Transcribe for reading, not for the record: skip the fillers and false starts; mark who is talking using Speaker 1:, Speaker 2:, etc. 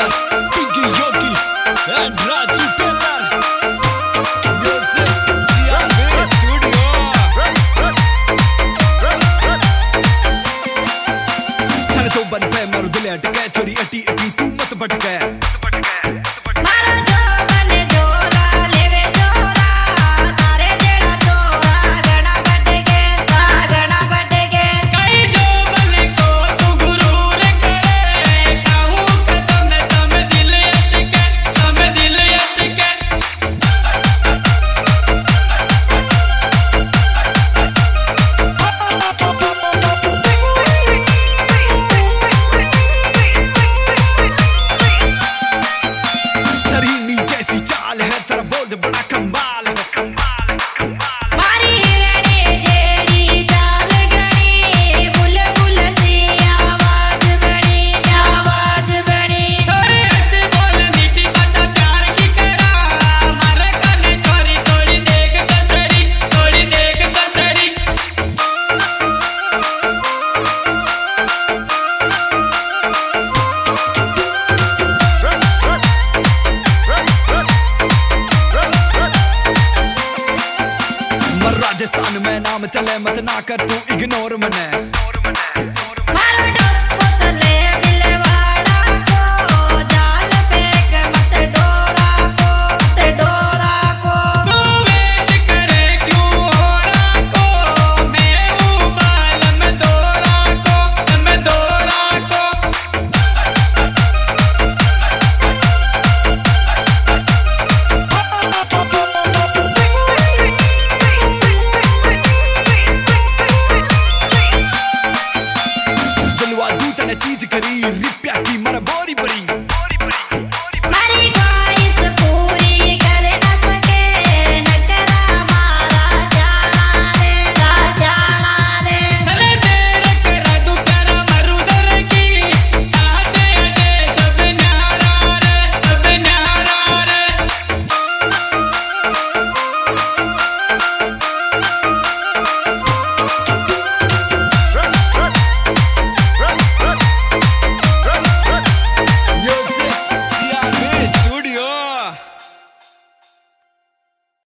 Speaker 1: Taylor, Pinky Yogi, and Raju Taylor. Music, CRV Studio. थाने तो बन पे मारू दिल अटके, चोरी अटी अटी तू मत भटके. राजस्थान में नाम चले मत ना कर तू इग्नोर मने. चीज करी रिप्या